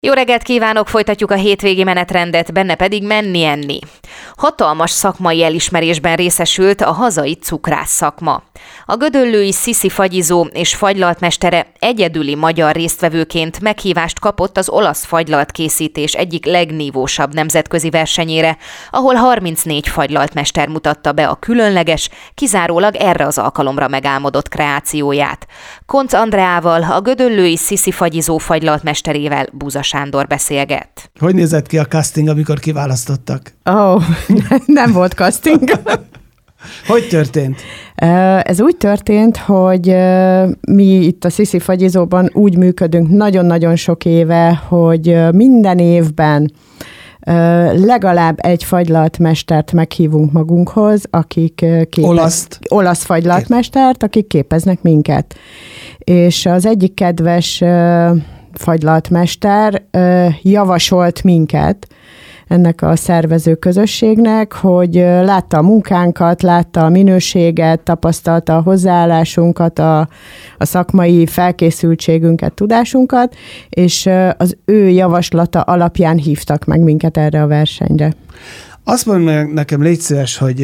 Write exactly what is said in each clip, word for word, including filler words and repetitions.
Jó reggelt kívánok, folytatjuk a hétvégi menetrendet, benne pedig menni-enni. Hatalmas szakmai elismerésben részesült a hazai cukrász szakma. A gödöllői Sziszi fagyizó és fagylaltmestere egyedüli magyar résztvevőként meghívást kapott az olasz fagylaltkészítés egyik legnívósabb nemzetközi versenyére, ahol harmincnégy fagylaltmester mutatta be a különleges, kizárólag erre az alkalomra megálmodott kreációját. Koncz Andreával, a gödöllői Sziszi fagyizó fagylaltmesterével Buza Sándor beszélget. Hogy nézett ki a casting, amikor kiválasztottak? Ó, oh, nem volt casting. Hogy történt? Ez úgy történt, hogy mi itt a Sziszi fagyizóban úgy működünk nagyon-nagyon sok éve, hogy minden évben legalább egy fagylaltmestert meghívunk magunkhoz, akik képez... Olaszt. olasz fagylaltmestert, akik képeznek minket. És az egyik kedves fagylaltmester javasolt minket ennek a szervező közösségnek, hogy látta a munkánkat, látta a minőséget, tapasztalta a hozzáállásunkat, a, a szakmai felkészültségünket, tudásunkat, és az ő javaslata alapján hívtak meg minket erre a versenyre. Azt mondja nekem, légy szíves, hogy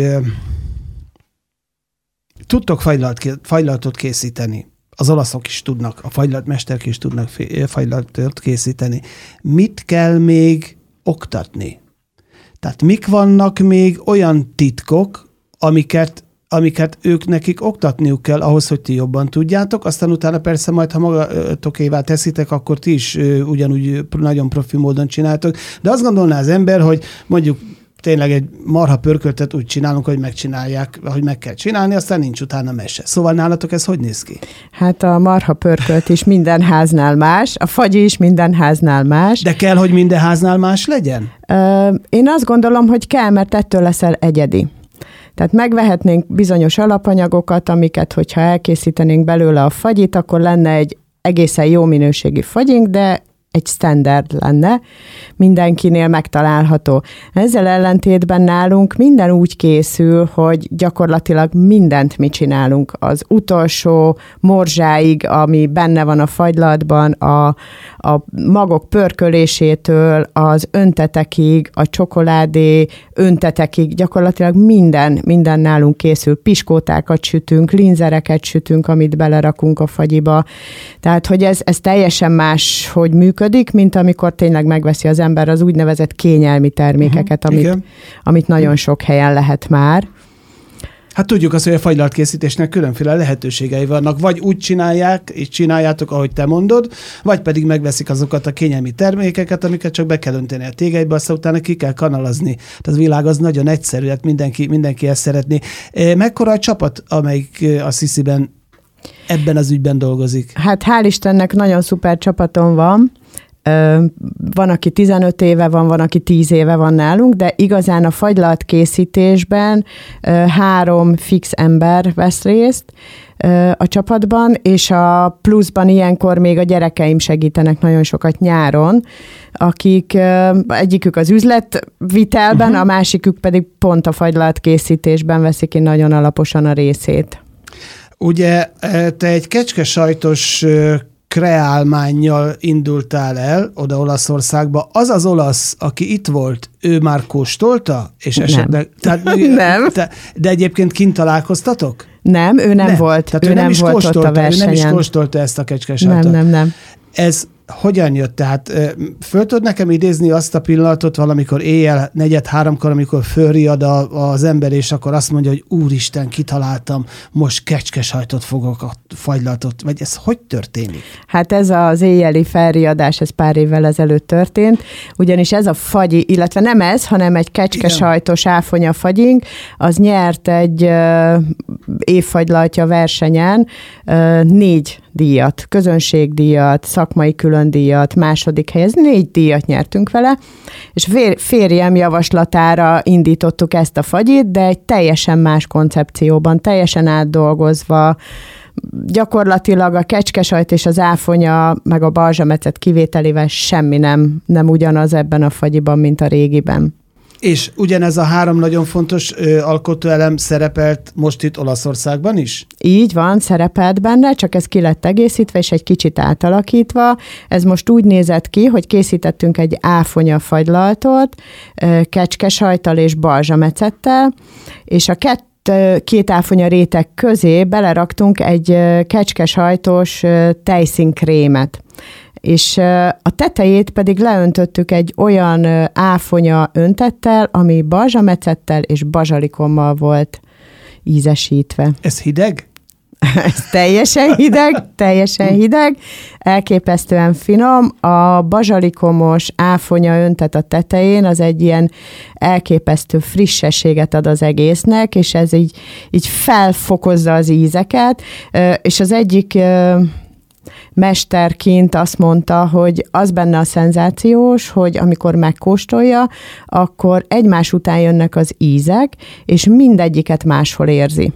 tudtok fagylalt, fagylaltot készíteni. Az olaszok is tudnak, a fagylaltmesterek is tudnak fagylaltot készíteni. Mit kell még oktatni? Tehát mik vannak még olyan titkok, amiket, amiket ők nekik oktatniuk kell ahhoz, hogy ti jobban tudjátok, aztán utána persze majd, ha magatokévá teszitek, akkor ti is ugyanúgy nagyon profi módon csináltok. De azt gondolná az ember, hogy mondjuk tényleg egy marha pörköltet úgy csinálunk, hogy megcsinálják, hogy meg kell csinálni, aztán nincs utána mese. Szóval nálatok ez hogy néz ki? Hát a marha pörkölt is minden háznál más, a fagyi is minden háznál más. De kell, hogy minden háznál más legyen? Én azt gondolom, hogy kell, mert ettől leszel egyedi. Tehát megvehetnénk bizonyos alapanyagokat, amiket, hogyha elkészítenénk belőle a fagyit, akkor lenne egy egészen jó minőségi fagyink, de egy standard lenne, mindenkinél megtalálható. Ezzel ellentétben nálunk minden úgy készül, hogy gyakorlatilag mindent mi csinálunk. Az utolsó morzsáig, ami benne van a fagylaltban, a, a magok pörkölésétől, az öntetekig, a csokoládé öntetekig, gyakorlatilag minden, minden nálunk készül. Piskótákat sütünk, linzereket sütünk, amit belerakunk a fagyiba. Tehát, hogy ez, ez teljesen más, hogy működik, mint amikor tényleg megveszi az ember az úgynevezett kényelmi termékeket, uh-huh, amit, amit nagyon sok helyen lehet már. Hát tudjuk azt, hogy a fagylaltkészítésnek különféle lehetőségei vannak. Vagy úgy csinálják, és csináljátok, ahogy te mondod, vagy pedig megveszik azokat a kényelmi termékeket, amiket csak be kell önteni a tégelybe, aztán utána ki kell kanalazni. Tehát az világ az nagyon egyszerű, hát mindenki, mindenki ezt szeretné. Mekkora a csapat, amelyik a Szisziben ebben az ügyben dolgozik? Hát hál' Istennek nagyon szuper csapatom van. Van, aki tizenöt éve van, van, aki tíz éve van nálunk, de igazán a fagylalt készítésben három fix ember vesz részt a csapatban, és a pluszban ilyenkor még a gyerekeim segítenek nagyon sokat nyáron, akik egyikük az üzletvitelben, uh-huh. a másikük pedig pont a fagylalt készítésben veszik ki nagyon alaposan a részét. Ugye te egy kecskesajtos kreálmánnyal indultál el oda Olaszországba. Az az olasz, aki itt volt, ő már kóstolta? És esetleg, nem. Tehát, nem. Te, de egyébként kint találkoztatok? Nem, ő nem, nem. volt. Tehát ő, ő nem, nem is volt ott a versenyen. Ő nem is kóstolta ezt a kecskesajtot. Nem, nem, nem. Ez hogyan jött? Tehát föl tudod nekem idézni azt a pillanatot valamikor éjjel, negyed háromkor, amikor fölriad a, az ember, és akkor azt mondja, hogy úristen, kitaláltam, most kecskesajtot fogok a fagylaltot, vagy ez hogy történik? Hát ez az éjjeli felriadás, ez pár évvel ezelőtt történt, ugyanis ez a fagyi, illetve nem ez, hanem egy kecskesajtos áfonya fagyink, az nyert egy uh, évfagylaltja versenyen uh, négy díjat, közönségdíjat, szakmai külön díjat, második helyez, négy díjat nyertünk vele, és férjem javaslatára indítottuk ezt a fagyit, de egy teljesen más koncepcióban, teljesen átdolgozva, gyakorlatilag a kecskesajt és az áfonya, meg a balzsamecet kivételével semmi nem, nem ugyanaz ebben a fagyiban, mint a régiben. És ugyanez a három nagyon fontos ö, alkotóelem szerepelt most itt Olaszországban is? Így van, szerepelt benne, csak ez ki lett egészítve, és egy kicsit átalakítva. Ez most úgy nézett ki, hogy készítettünk egy áfonya fagylaltot, kecskesajttal és balzsamecettel, és a kett két áfonya réteg közé beleraktunk egy kecskesajtos tejszínkrémet. És a tetejét pedig leöntöttük egy olyan áfonya öntettel, ami balzsamecettel és bazsalikommal volt ízesítve. Ez hideg? Ez teljesen hideg, teljesen hideg, elképesztően finom. A bazsalikomos áfonya öntet a tetején, az egy ilyen elképesztő frissességet ad az egésznek, és ez így, így felfokozza az ízeket, és az egyik mesterként azt mondta, hogy az benne a szenzációs, hogy amikor megkóstolja, akkor egymás után jönnek az ízek, és mindegyiket máshol érzi.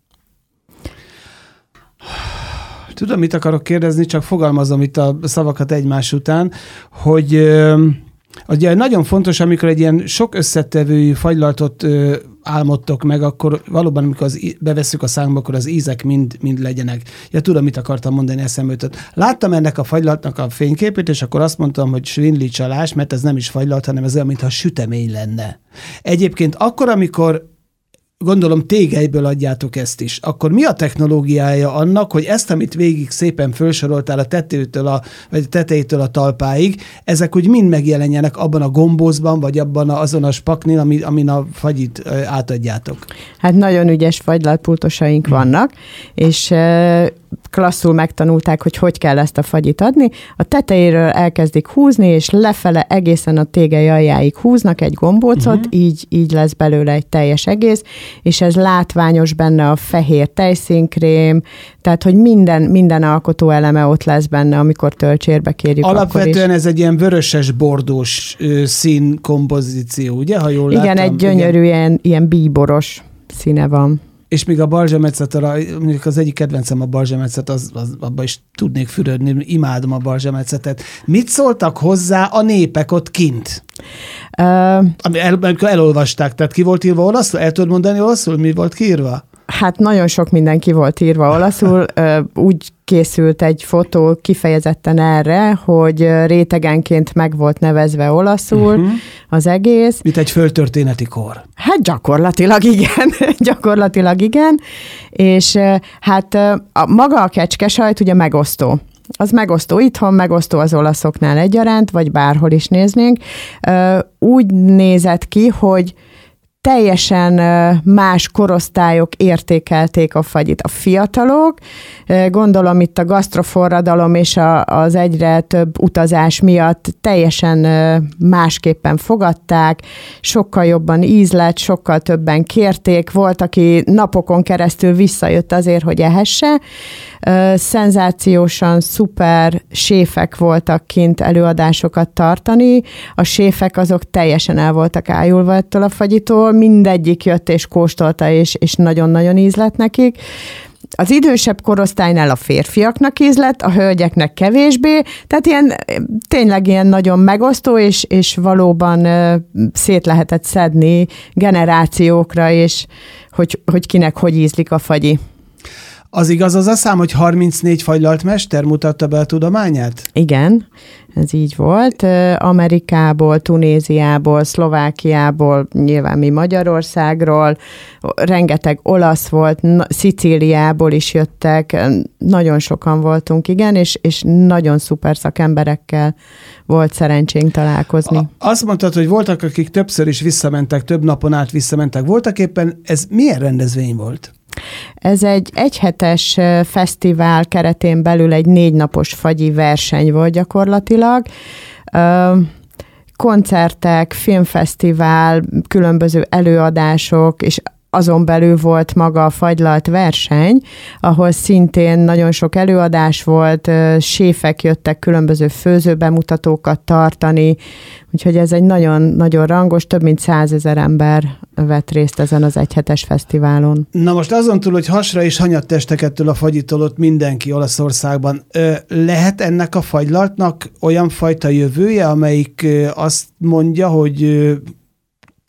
Tudom, mit akarok kérdezni, csak fogalmazom itt a szavakat egymás után, hogy ugye nagyon fontos, amikor egy ilyen sok összetevőjű fagylaltot ö, álmodtok meg, akkor valóban, amikor az, bevesszük a szánkba, akkor az ízek mind, mind legyenek. Ja, tudom, mit akartam mondani, eszembe jutott. Láttam ennek a fagylaltnak a fényképét, és akkor azt mondtam, hogy svindli csalás, mert ez nem is fagylalt, hanem ez olyan, mintha sütemény lenne. Egyébként akkor, amikor gondolom tégelyből adjátok ezt is, akkor mi a technológiája annak, hogy ezt, amit végig szépen felsoroltál a tetőtől a, vagy a tetejétől a talpáig, ezek úgy mind megjelenjenek abban a gombózban, vagy abban a, azon a spaknin, ami, amin a fagyit átadjátok? Hát nagyon ügyes fagylaltpultosaink hmm. vannak, és klasszul megtanulták, hogy hogy kell ezt a fagyit adni. A tetejéről elkezdik húzni, és lefele egészen a tégely aljáig húznak egy gombócot, uh-huh. így, így lesz belőle egy teljes egész, és ez látványos benne a fehér tejszínkrém, tehát, hogy minden, minden alkotó eleme ott lesz benne, amikor töltsérbe kérjük. Alapvetően ez egy ilyen vöröses bordós szín kompozíció, ugye? Ha jól igen, láttam. Egy gyönyörű igen. Ilyen, ilyen bíboros színe van. És még a balzsamecet, mondjuk az egyik kedvencem a balzsamecet, az, az, abban is tudnék fürödni, imádom a balzsamecetet. Mit szóltak hozzá a népek ott kint? Uh, el, amikor elolvasták, tehát ki volt írva olaszul? El tudod mondani olaszul, mi volt kiírva? Hát nagyon sok minden ki volt írva olaszul. Úgy készült egy fotó kifejezetten erre, hogy rétegenként meg volt nevezve olaszul uh-huh. az egész. Mint egy földtörténeti kor. Hát gyakorlatilag igen, gyakorlatilag igen. És hát a, maga a kecskesajt ugye megosztó. Az megosztó itthon, megosztó az olaszoknál egyaránt, vagy bárhol is néznénk. Úgy nézett ki, hogy teljesen más korosztályok értékelték a fagyit. A fiatalok, gondolom itt a gasztroforradalom és a, az egyre több utazás miatt teljesen másképpen fogadták, sokkal jobban ízlett, sokkal többen kérték, volt, aki napokon keresztül visszajött azért, hogy ehesse. Szenzációsan szuper séfek voltak kint előadásokat tartani, a séfek azok teljesen el voltak ájulva ettől a fagyitól, mindegyik jött és kóstolta, és, és nagyon-nagyon ízlett nekik. Az idősebb korosztálynál a férfiaknak ízlett, a hölgyeknek kevésbé, tehát ilyen, tényleg ilyen nagyon megosztó, és, és valóban szét lehetett szedni generációkra, és hogy, hogy kinek hogy ízlik a fagyi. Az igaz az a szám, hogy harmincnégy fagylalt mester mutatta be a tudományát? Igen, ez így volt. Amerikából, Tunéziából, Szlovákiából, nyilván mi Magyarországról, rengeteg olasz volt, Szicíliából is jöttek, nagyon sokan voltunk, igen, és, és nagyon szuper szakemberekkel volt szerencsénk találkozni. A, azt mondtad, hogy voltak, akik többször is visszamentek, több napon át visszamentek. Voltak éppen, ez milyen rendezvény volt? Ez egy egyhetes fesztivál keretén belül egy négy napos fagyi verseny volt gyakorlatilag. Koncertek, filmfesztivál, különböző előadások, és azon belül volt maga a fagylalt verseny, ahol szintén nagyon sok előadás volt, séfek jöttek különböző főzőbemutatókat tartani, úgyhogy ez egy nagyon-nagyon rangos, több mint százezer ember vett részt ezen az egyhetes fesztiválon. Na most azon túl, hogy hasra és hanyattestek ettől a fagyitól ott mindenki Olaszországban, lehet ennek a fagylaltnak olyan fajta jövője, amelyik azt mondja, hogy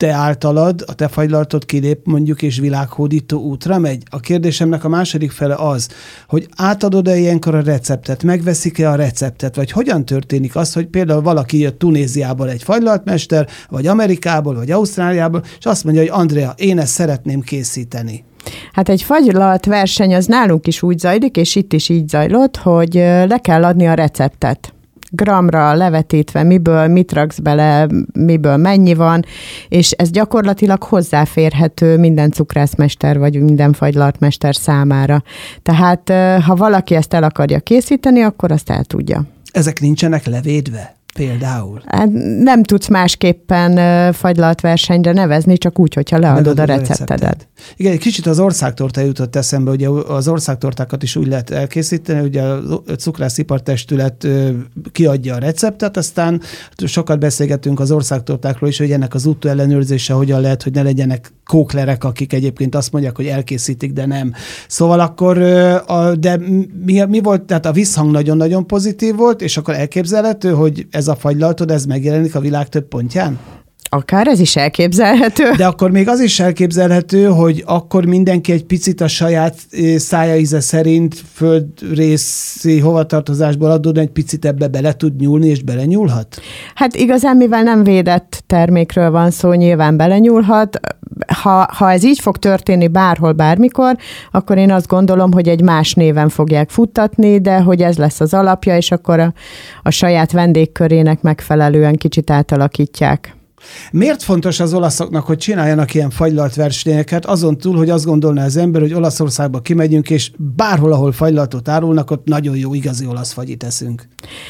te általad, a te fagylaltod kilép mondjuk, és világhódító útra megy? A kérdésemnek a második fele az, hogy átadod-e ilyenkor a receptet, megveszik-e a receptet, vagy hogyan történik az, hogy például valaki jött Tunéziából egy fagylaltmester, vagy Amerikából, vagy Ausztráliából, és azt mondja, hogy Andrea, én ezt szeretném készíteni. Hát egy fagylalt verseny az nálunk is úgy zajlik, és itt is így zajlott, hogy le kell adni a receptet. Gramra levetítve, miből, mit raksz bele, miből mennyi van, és ez gyakorlatilag hozzáférhető minden cukrászmester, vagy minden fagylaltmester számára. Tehát, ha valaki ezt el akarja készíteni, akkor azt el tudja. Ezek nincsenek levédve? Például? Hát nem tudsz másképpen uh, fagylalt versenyre nevezni, csak úgy, hogyha leadod a receptedet. Igen, egy kicsit az országtorta jutott eszembe, ugye az országtortákat is úgy lehet elkészíteni, ugye a Cukrászipartestület uh, kiadja a receptet, aztán sokat beszélgetünk az országtortákról is, hogy ennek az utóellenőrzése hogyan lehet, hogy ne legyenek kóklerek, akik egyébként azt mondják, hogy elkészítik, de nem. Szóval akkor, uh, a, de mi, mi volt, tehát a visszhang nagyon-nagyon pozitív volt, és akkor elképzelhető, hogy ez a fagylaltod, ez megjelenik a világ több pontján? Akár ez is elképzelhető. De akkor még az is elképzelhető, hogy akkor mindenki egy picit a saját szájaíze szerint földrészi hovatartozásból adódóan egy picit ebbe bele tud nyúlni, és belenyúlhat? Hát igazán, mivel nem védett termékről van szó, nyilván belenyúlhat. Ha, ha ez így fog történni bárhol, bármikor, akkor én azt gondolom, hogy egy más néven fogják futtatni, de hogy ez lesz az alapja, és akkor a, a saját vendégkörének megfelelően kicsit átalakítják. Miért fontos az olaszoknak, hogy csináljanak ilyen fagylalt versenyeket, azon túl, hogy azt gondolná az ember, hogy Olaszországba kimegyünk, és bárhol, ahol fagylaltot árulnak, ott nagyon jó, igazi olasz fagyit eszünk?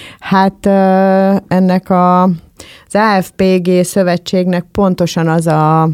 Hát ennek a, az á ef pé gé szövetségnek pontosan az a,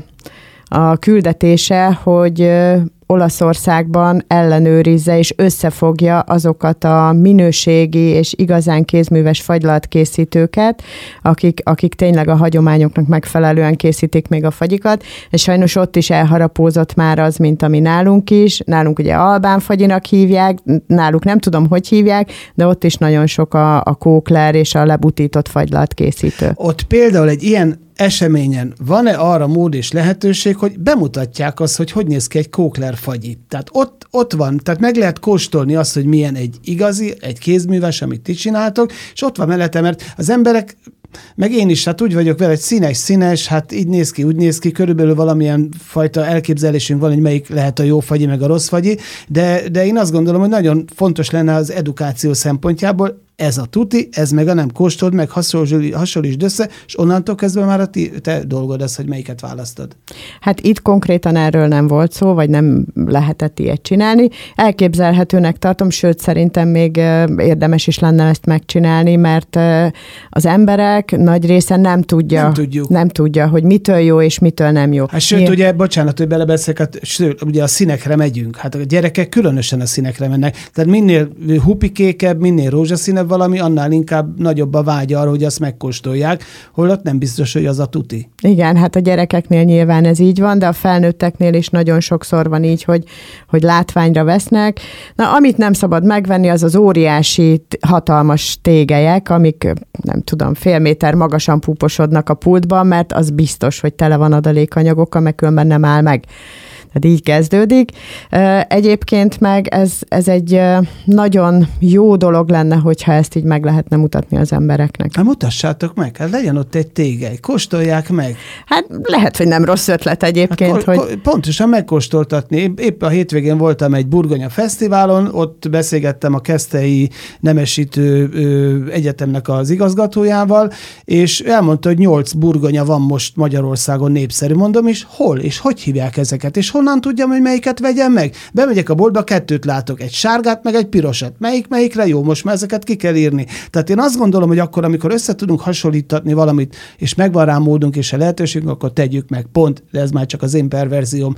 a küldetése, hogy Olaszországban ellenőrizze és összefogja azokat a minőségi és igazán kézműves fagylaltkészítőket, akik, akik tényleg a hagyományoknak megfelelően készítik még a fagyikat, és sajnos ott is elharapózott már az, mint ami nálunk is. Nálunk ugye albán fagyinak hívják, náluk nem tudom, hogy hívják, de ott is nagyon sok a, a kókler és a lebutított fagylaltkészítő. Ott például egy ilyen eseményen van-e arra mód és lehetőség, hogy bemutatják azt, hogy hogy néz ki egy kókler fagyi? Tehát ott, ott van, tehát meg lehet kóstolni azt, hogy milyen egy igazi, egy kézműves, amit ti csináltok, és ott van mellette, mert az emberek, meg én is, hát úgy vagyok vele, hogy színes-színes, hát így néz ki, úgy néz ki, körülbelül valamilyen fajta elképzelésünk van, hogy melyik lehet a jó fagyi, meg a rossz fagyi, de, de én azt gondolom, hogy nagyon fontos lenne az edukáció szempontjából, ez a tuti, ez meg a nem, kóstold meg, hasonlítsd össze, és onnantól kezdve már a ti, te dolgod az, hogy melyiket választod. Hát itt konkrétan erről nem volt szó, vagy nem lehetett ilyet csinálni. Elképzelhetőnek tartom, sőt szerintem még érdemes is lenne ezt megcsinálni, mert az emberek nagy része nem tudja, nem, tudjuk. nem tudja, hogy mitől jó és mitől nem jó. Hát sőt, Ilyen... ugye, bocsánat, hogy belebeszélek, hát, sőt, ugye a színekre megyünk. Hát a gyerekek különösen a színekre mennek. Tehát minél hupikékebb, minél rózsaszínebb valami, annál inkább nagyobb a vágya arra, hogy azt megkóstolják, holott nem biztos, hogy az a tuti. Igen, hát a gyerekeknél nyilván ez így van, de a felnőtteknél is nagyon sokszor van így, hogy, hogy látványra vesznek. Na, amit nem szabad megvenni, az az óriási, hatalmas tégelyek, amik nem tudom, fél méter magasan púposodnak a pultban, mert az biztos, hogy tele van adalékanyagokkal, meg különben nem áll meg. Tehát így kezdődik. Egyébként meg ez, ez egy nagyon jó dolog lenne, hogyha ezt így meg lehetne mutatni az embereknek. Hát mutassátok meg, hát legyen ott egy tégely, kóstolják meg. Hát lehet, hogy nem rossz ötlet egyébként. Hát, hogy... Pontosan megkóstoltatni. Épp a hétvégén voltam egy burgonya fesztiválon, ott beszélgettem a Keszthelyi Nemesítő Egyetemnek az igazgatójával, és elmondta, hogy nyolc burgonya van most Magyarországon népszerű. Mondom, és hol, és hogy hívják ezeket, és honnan tudjam, hogy melyiket vegyem meg? Bemegyek a boltba, kettőt látok, egy sárgát, meg egy pirosat. Melyik, melyikre jó? Most már ezeket ki kell írni. Tehát én azt gondolom, hogy akkor, amikor össze tudunk hasonlítatni valamit, és megvan rá módunk és a lehetőségünk, akkor tegyük meg. Pont, de ez már csak az én perverzióm.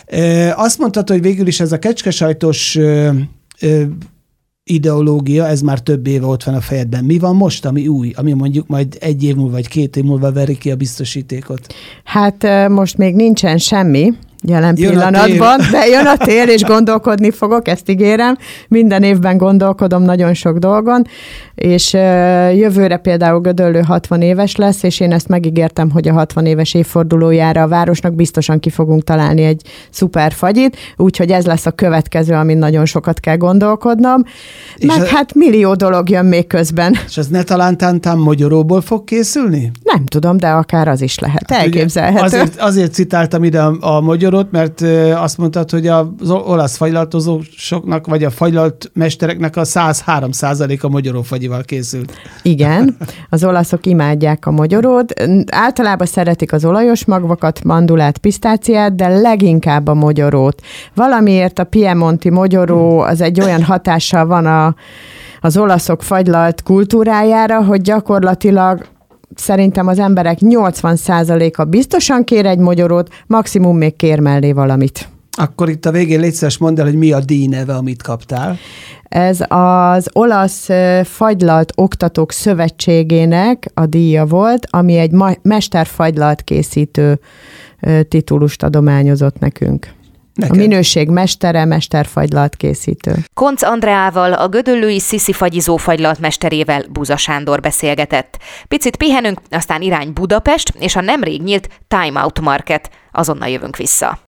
E, azt mondtad, hogy végül is ez a kecskesajtos e, e, ideológia, ez már több éve ott van a fejedben. Mi van most, ami új, ami mondjuk majd egy év múlva, vagy két év múlva veri ki a biztosítékot? Hát most még nincsen semmi, jelen jön pillanatban, de jön a tél, és gondolkodni fogok, ezt ígérem. Minden évben gondolkodom nagyon sok dolgon, és jövőre például Gödöllő hatvan éves lesz, és én ezt megígértem, hogy a hatvan éves évfordulójára a városnak biztosan ki fogunk találni egy szuper fagyit, úgyhogy ez lesz a következő, amin nagyon sokat kell gondolkodnom. És meg a... hát millió dolog jön még közben. És ez ne talántán mogyoróból fog készülni? Nem tudom, de akár az is lehet. Hát elképzelhető. Azért, azért citáltam ide a, a mogyorot, mert azt mondtad, hogy az olasz fagylaltozósoknak, vagy a fagylaltmestereknek a száz három százaléka mogyorófagyival készült. Igen, az olaszok imádják a mogyorót. Általában szeretik az olajos magvakat, mandulát, pisztáciát, de leginkább a mogyorót. Valamiért a piemonti mogyoró az egy olyan hatással van a, az olaszok fagylalt kultúrájára, hogy gyakorlatilag szerintem az emberek nyolcvan százaléka biztosan kér egy mogyorót, maximum még kér mellé valamit. Akkor itt a végén légy szíves, mondd el, hogy mi a díjneve, amit kaptál. Ez az Olasz Fagylalt Oktatók Szövetségének a díja volt, ami egy mesterfagylalt készítő titulust adományozott nekünk. Neked. A minőség mestere, mesterfagylalt készítő. Koncz Andreával, a gödöllői Sziszi fagyizó fagylaltmesterével Buza Sándor beszélgetett. Picit pihenünk, aztán irány Budapest és a nemrég nyílt Time Out Market. Azonnal jövünk vissza.